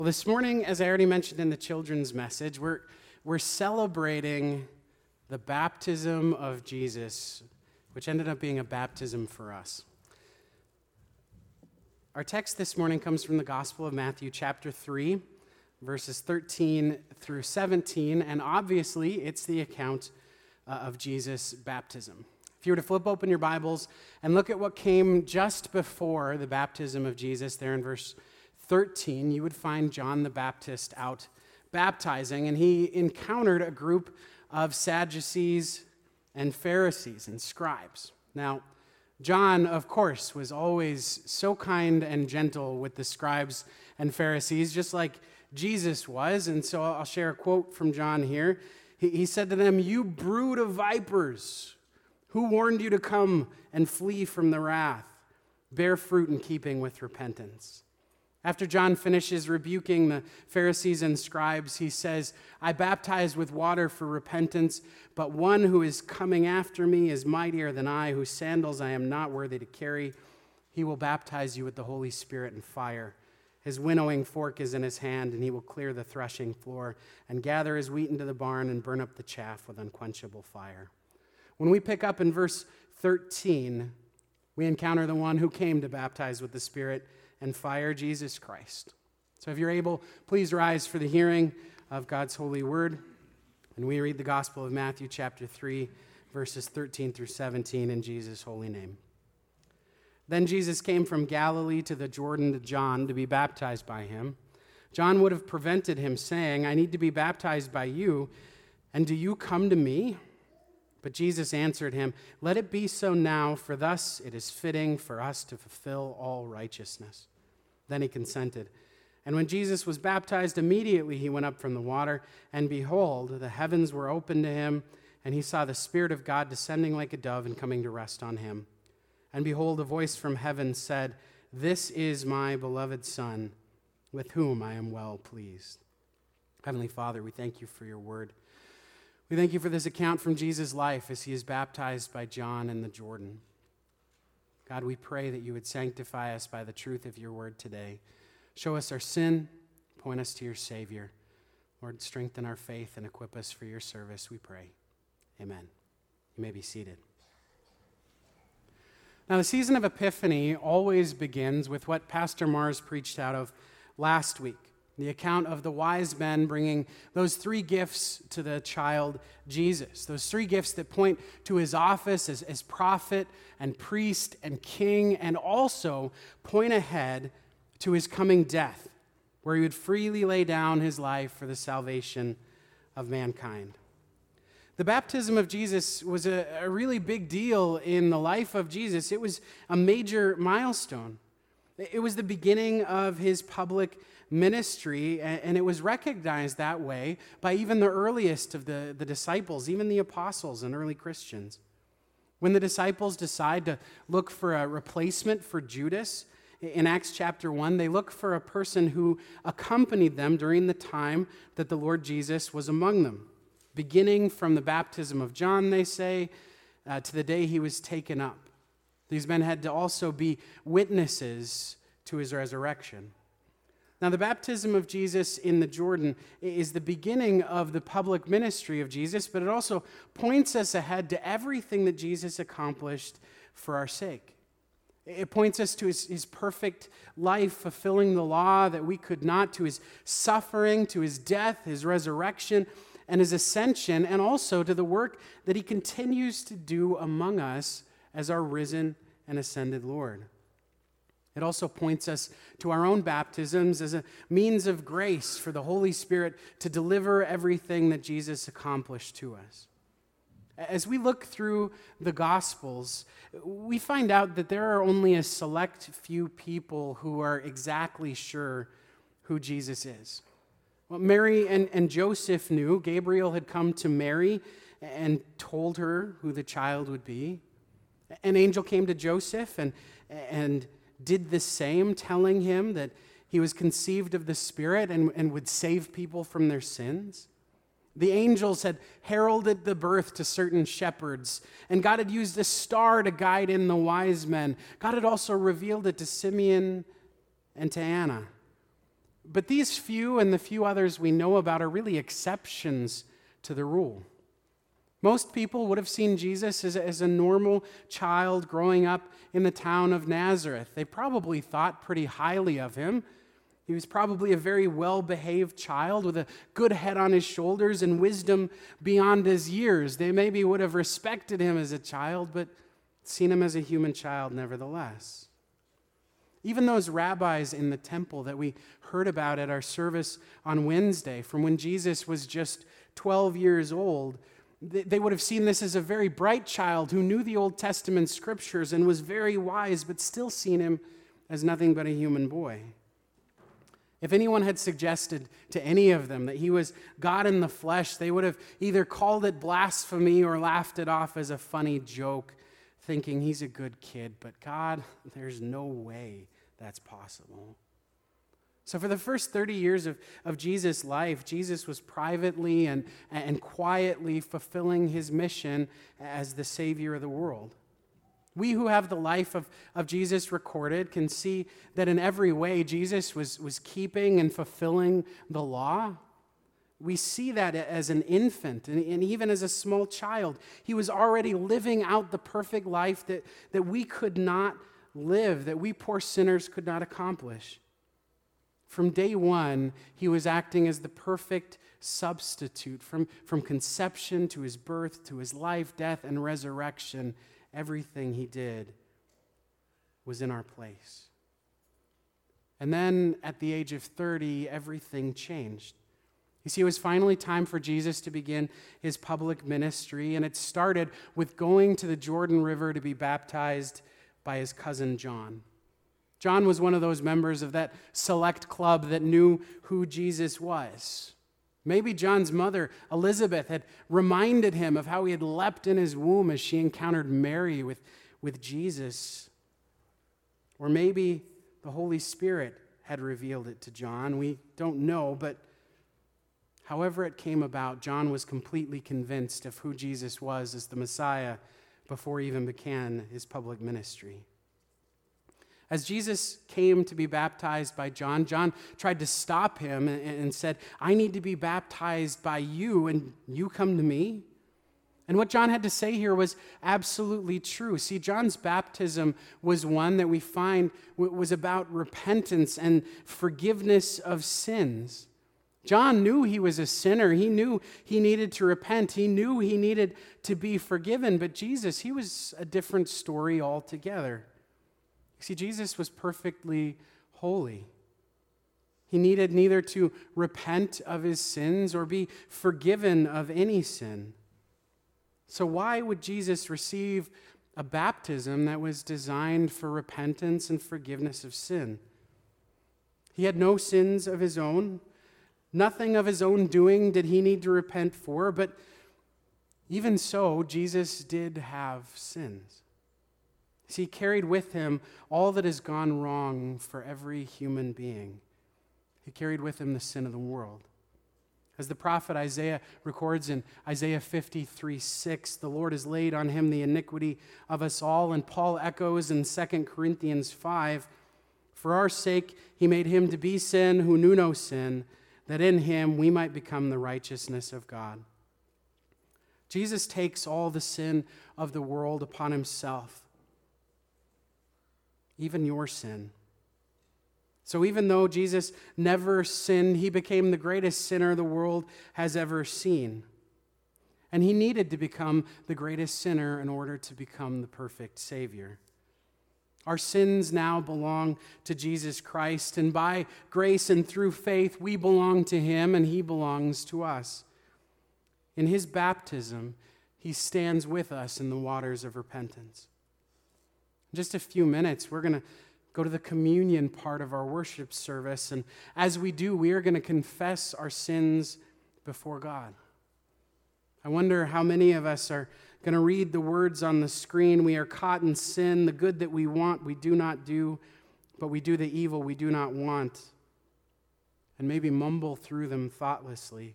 Well, this morning, as I already mentioned in the children's message, we're celebrating the baptism of Jesus, which ended up being a baptism for us. Our text this morning comes from the Gospel of Matthew, chapter 3, verses 13 through 17, and obviously it's the account of Jesus' baptism. If you were to flip open your Bibles and look at what came just before the baptism of Jesus, there in verse 13, you would find John the Baptist out baptizing, and he encountered a group of Sadducees and Pharisees and scribes. Now, John, of course, was always so kind and gentle with the scribes and Pharisees, just like Jesus was, and so I'll share a quote from John here. He said to them, "You brood of vipers, who warned you to come and flee from the wrath? Bear fruit in keeping with repentance." After John finishes rebuking the Pharisees and scribes, he says, "I baptize with water for repentance, but one who is coming after me is mightier than I, whose sandals I am not worthy to carry. He will baptize you with the Holy Spirit and fire. His winnowing fork is in his hand, and he will clear the threshing floor and gather his wheat into the barn and burn up the chaff with unquenchable fire." When we pick up in verse 13, we encounter the one who came to baptize with the Spirit and fire, Jesus Christ. So if you're able, please rise for the hearing of God's holy word. And we read the Gospel of Matthew chapter 3, verses 13 through 17 in Jesus' holy name. Then Jesus came from Galilee to the Jordan to John to be baptized by him. John would have prevented him, saying, "I need to be baptized by you, and do you come to me?" But Jesus answered him, "Let it be so now, for thus it is fitting for us to fulfill all righteousness." Then he consented. And when Jesus was baptized, immediately he went up from the water, and behold, the heavens were opened to him, and he saw the Spirit of God descending like a dove and coming to rest on him. And behold, a voice from heaven said, "This is my beloved Son, with whom I am well pleased." Heavenly Father, we thank you for your word. We thank you for this account from Jesus' life as he is baptized by John in the Jordan. God, we pray that you would sanctify us by the truth of your word today. Show us our sin, point us to your Savior. Lord, strengthen our faith and equip us for your service, we pray. Amen. You may be seated. Now, the season of Epiphany always begins with what Pastor Mars preached out of last week. The account of the wise men bringing those three gifts to the child Jesus. Those three gifts that point to his office as prophet and priest and king, and also point ahead to his coming death, where he would freely lay down his life for the salvation of mankind. The baptism of Jesus was a really big deal in the life of Jesus. It was a major milestone. It was the beginning of his public ministry, and it was recognized that way by even the earliest of the disciples, even the apostles and early Christians. When the disciples decide to look for a replacement for Judas, in Acts chapter 1, they look for a person who accompanied them during the time that the Lord Jesus was among them. Beginning from the baptism of John, they say, to the day he was taken up. These men had to also be witnesses to his resurrection. Now, the baptism of Jesus in the Jordan is the beginning of the public ministry of Jesus, but it also points us ahead to everything that Jesus accomplished for our sake. It points us to his perfect life, fulfilling the law that we could not, to his suffering, to his death, his resurrection, and his ascension, and also to the work that he continues to do among us as our risen and ascended Lord. It also points us to our own baptisms as a means of grace for the Holy Spirit to deliver everything that Jesus accomplished to us. As we look through the Gospels, we find out that there are only a select few people who are exactly sure who Jesus is. Well, Mary and Joseph knew. Gabriel had come to Mary and told her who the child would be. An angel came to Joseph and did the same, telling him that he was conceived of the Spirit and would save people from their sins. The angels had heralded the birth to certain shepherds, and God had used a star to guide in the wise men. God had also revealed it to Simeon and to Anna. But these few and the few others we know about are really exceptions to the rule. Most people would have seen Jesus as a normal child growing up in the town of Nazareth. They probably thought pretty highly of him. He was probably a very well-behaved child with a good head on his shoulders and wisdom beyond his years. They maybe would have respected him as a child, but seen him as a human child nevertheless. Even those rabbis in the temple that we heard about at our service on Wednesday, from when Jesus was just 12 years old, they would have seen this as a very bright child who knew the Old Testament scriptures and was very wise, but still seen him as nothing but a human boy. If anyone had suggested to any of them that he was God in the flesh, they would have either called it blasphemy or laughed it off as a funny joke, thinking he's a good kid. But God, there's no way that's possible. So for the first 30 years of Jesus' life, Jesus was privately and quietly fulfilling his mission as the Savior of the world. We who have the life of Jesus recorded can see that in every way Jesus was keeping and fulfilling the law. We see that as an infant and even as a small child. He was already living out the perfect life that we could not live, that we poor sinners could not accomplish. From day one, he was acting as the perfect substitute. From conception to his birth to his life, death, and resurrection, everything he did was in our place. And then at the age of 30, everything changed. You see, it was finally time for Jesus to begin his public ministry, and it started with going to the Jordan River to be baptized by his cousin John. John was one of those members of that select club that knew who Jesus was. Maybe John's mother, Elizabeth, had reminded him of how he had leapt in his womb as she encountered Mary with Jesus. Or maybe the Holy Spirit had revealed it to John. We don't know, but however it came about, John was completely convinced of who Jesus was as the Messiah before he even began his public ministry. As Jesus came to be baptized by John, John tried to stop him and said, "I need to be baptized by you, and you come to me?" And what John had to say here was absolutely true. See, John's baptism was one that we find was about repentance and forgiveness of sins. John knew he was a sinner. He knew he needed to repent. He knew he needed to be forgiven. But Jesus, he was a different story altogether. See, Jesus was perfectly holy. He needed neither to repent of his sins or be forgiven of any sin. So why would Jesus receive a baptism that was designed for repentance and forgiveness of sin? He had no sins of his own. Nothing of his own doing did he need to repent for, but even so, Jesus did have sins. See, he carried with him all that has gone wrong for every human being. He carried with him the sin of the world. As the prophet Isaiah records in Isaiah 53:6, the Lord has laid on him the iniquity of us all. And Paul echoes in 2 Corinthians 5, "For our sake he made him to be sin who knew no sin, that in him we might become the righteousness of God." Jesus takes all the sin of the world upon himself, even your sin. So even though Jesus never sinned, he became the greatest sinner the world has ever seen. And he needed to become the greatest sinner in order to become the perfect Savior. Our sins now belong to Jesus Christ, and by grace and through faith, we belong to him and he belongs to us. In his baptism, he stands with us in the waters of repentance. In just a few minutes, we're going to go to the communion part of our worship service, and as we do, we are going to confess our sins before God. I wonder how many of us are going to read the words on the screen. We are caught in sin. The good that we want, we do not do, but we do the evil we do not want, and maybe mumble through them thoughtlessly.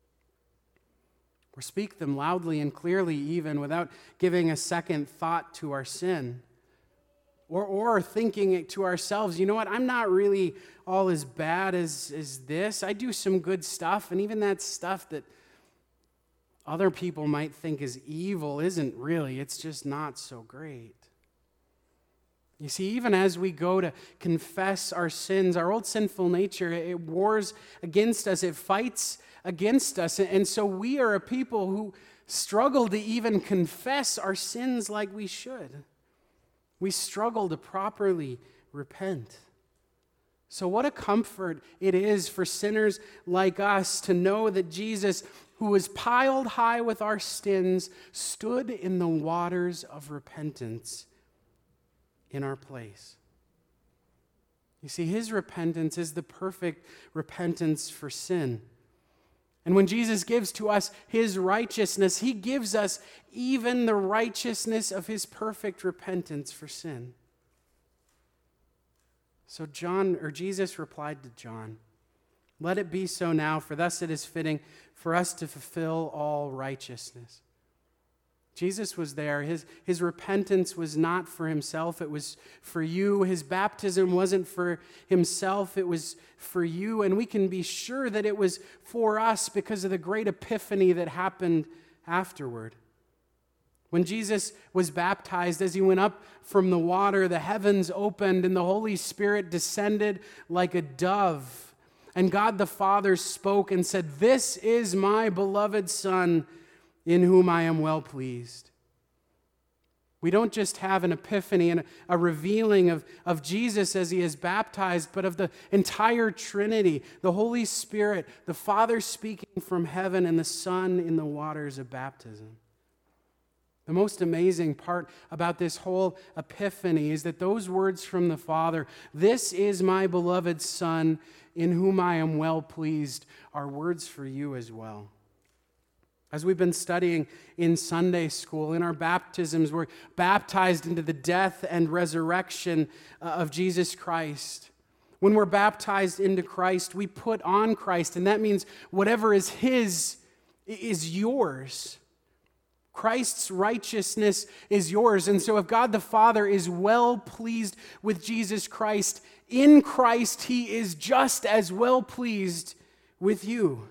Or speak them loudly and clearly even without giving a second thought to our sin. Or thinking it to ourselves, you know what, I'm not really all as bad as this. I do some good stuff, and even that stuff that other people might think is evil isn't really. It's just not so great. You see, even as we go to confess our sins, our old sinful nature, it wars against us, it fights against us. And so we are a people who struggle to even confess our sins like we should. We struggle to properly repent. So what a comfort it is for sinners like us to know that Jesus, who was piled high with our sins, stood in the waters of repentance in our place. You see, his repentance is the perfect repentance for sin. And when Jesus gives to us his righteousness, he gives us even the righteousness of his perfect repentance for sin. So Jesus replied to John, "Let it be so now, for thus it is fitting for us to fulfill all righteousness." Jesus was there. His repentance was not for himself, it was for you. His baptism wasn't for himself, it was for you. And we can be sure that it was for us because of the great epiphany that happened afterward. When Jesus was baptized, as he went up from the water, the heavens opened and the Holy Spirit descended like a dove. And God the Father spoke and said, "This is my beloved Son, in whom I am well pleased." We don't just have an epiphany and a revealing of Jesus as he is baptized, but of the entire Trinity, the Holy Spirit, the Father speaking from heaven, and the Son in the waters of baptism. The most amazing part about this whole epiphany is that those words from the Father, "This is my beloved Son, in whom I am well pleased," are words for you as well. As we've been studying in Sunday school, in our baptisms, we're baptized into the death and resurrection of Jesus Christ. When we're baptized into Christ, we put on Christ, and that means whatever is his is yours. Christ's righteousness is yours. And so if God the Father is well pleased with Jesus Christ, in Christ he is just as well pleased with you.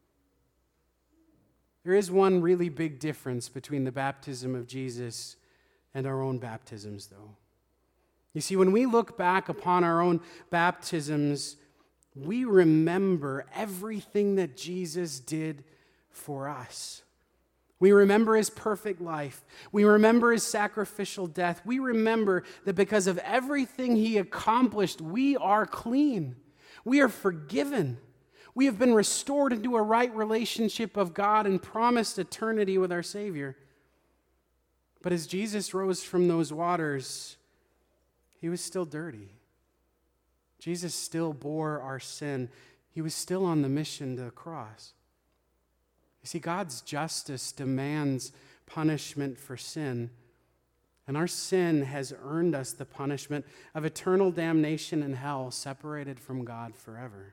There is one really big difference between the baptism of Jesus and our own baptisms, though. You see, when we look back upon our own baptisms, we remember everything that Jesus did for us. We remember his perfect life. We remember his sacrificial death. We remember that because of everything he accomplished, we are clean. We are forgiven. We have been restored into a right relationship of God and promised eternity with our Savior. But as Jesus rose from those waters, he was still dirty. Jesus still bore our sin. He was still on the mission to the cross. You see, God's justice demands punishment for sin, and our sin has earned us the punishment of eternal damnation in hell, separated from God forever.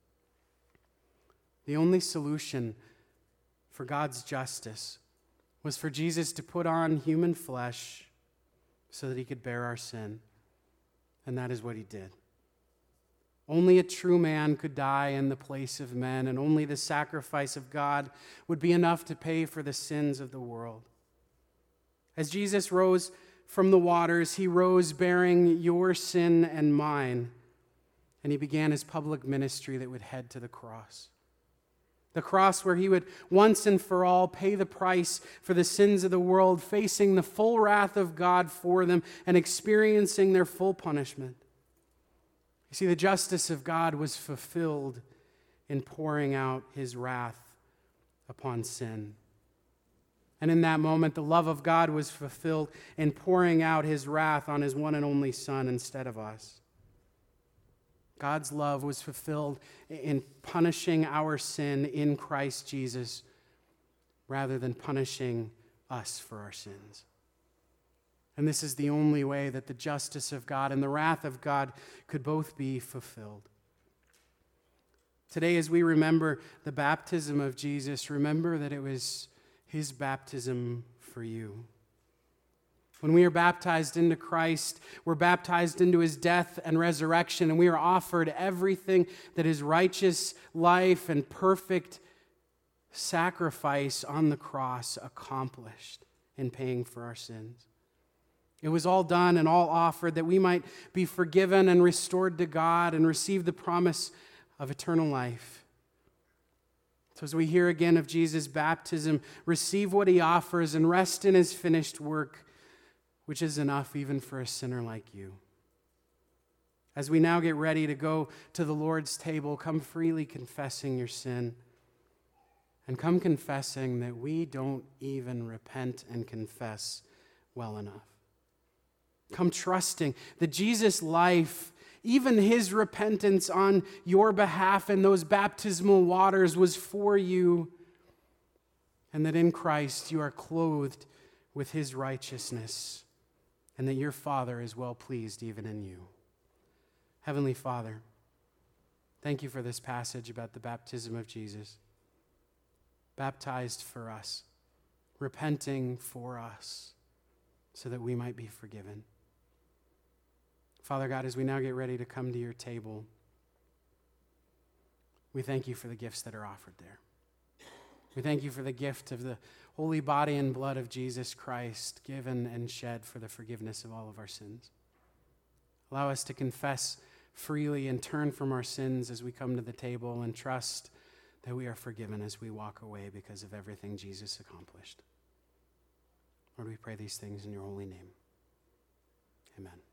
The only solution for God's justice was for Jesus to put on human flesh so that he could bear our sin, and that is what he did. Only a true man could die in the place of men, and only the sacrifice of God would be enough to pay for the sins of the world. As Jesus rose from the waters, he rose bearing your sin and mine, and he began his public ministry that would head to the cross. The cross where he would once and for all pay the price for the sins of the world, facing the full wrath of God for them and experiencing their full punishment. You see, the justice of God was fulfilled in pouring out his wrath upon sin. And in that moment, the love of God was fulfilled in pouring out his wrath on his one and only Son instead of us. God's love was fulfilled in punishing our sin in Christ Jesus rather than punishing us for our sins. And this is the only way that the justice of God and the wrath of God could both be fulfilled. Today, as we remember the baptism of Jesus, remember that it was his baptism for you. When we are baptized into Christ, we're baptized into his death and resurrection, and we are offered everything that his righteous life and perfect sacrifice on the cross accomplished in paying for our sins. It was all done and all offered that we might be forgiven and restored to God and receive the promise of eternal life. So as we hear again of Jesus' baptism, receive what he offers and rest in his finished work, which is enough even for a sinner like you. As we now get ready to go to the Lord's table, come freely confessing your sin, and come confessing that we don't even repent and confess well enough. Come trusting that Jesus' life, even his repentance on your behalf in those baptismal waters, was for you, and that in Christ you are clothed with his righteousness, and that your Father is well pleased even in you. Heavenly Father, thank you for this passage about the baptism of Jesus, baptized for us, repenting for us, so that we might be forgiven. Father God, as we now get ready to come to your table, we thank you for the gifts that are offered there. We thank you for the gift of the holy body and blood of Jesus Christ, given and shed for the forgiveness of all of our sins. Allow us to confess freely and turn from our sins as we come to the table and trust that we are forgiven as we walk away because of everything Jesus accomplished. Lord, we pray these things in your holy name. Amen.